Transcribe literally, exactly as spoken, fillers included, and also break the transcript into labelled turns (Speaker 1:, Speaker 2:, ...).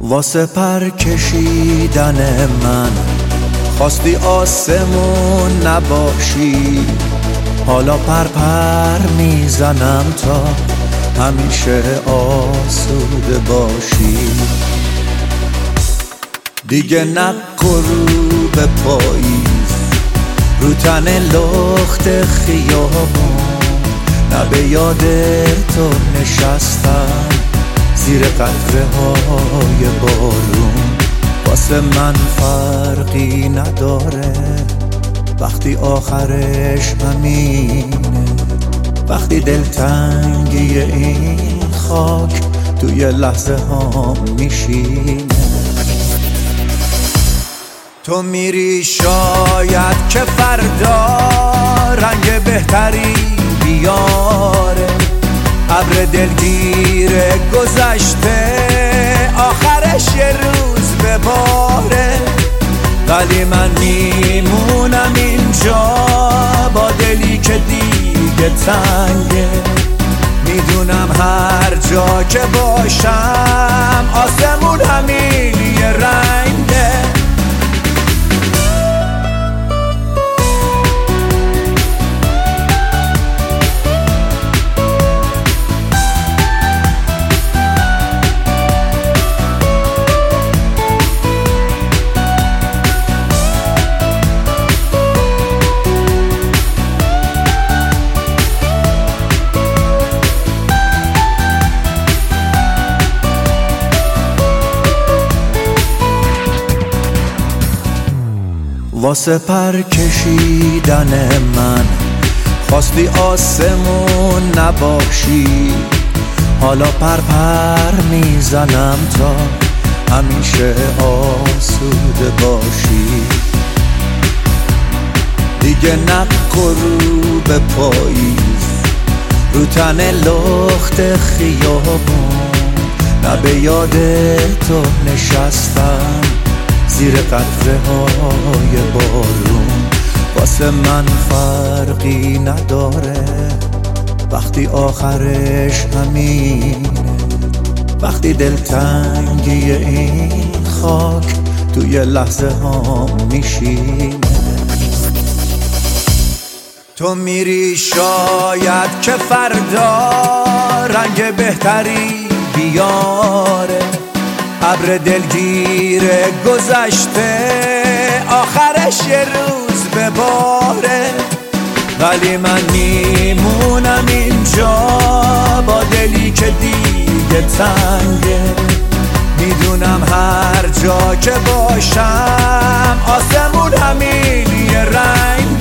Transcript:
Speaker 1: واسه پر کشیدن من خواستی آسمون نباشی، حالا پر پر میزنم تا همیشه آسوده باشی. دیگه نقرو به پاییز رو تن لخت خیابون، نه به یاد تو نشستم زیر قطره های بارون. واسه من فرقی نداره وقتی آخرش همینه، وقتی دلتنگی این خاک توی لحظه ها میشینه. تو میری شاید که فردا رنگ بهتری بیاره، ابر دلگیر گذشته آخرش یه روز بباره، ولی من میمونم اینجا با دلی که دیگه تنگه. میدونم هر جا که باشم آسمون همین یه رنگه. واسه پر کشیدن من خواستی آسمون نباشی، حالا پر پر میزنم تا همیشه آسوده باشی. دیگه نقرو به پاییز رو تن لخت خیابون، نه به یاد تو نشستم زیر قطره های بارون. واسه من فرقی نداره وقتی آخرش همینه، وقتی دلتنگی این خاک توی لحظه ها میشینه. تو میری شاید که فردا رنگ بهتری بیاره، ابر دلگیر گذشته آخرش یه روز بباره، ولی من میمونم اینجا با دلی که دیگه تنگه. میدونم هر جا که باشم آسمون همین یه رنگ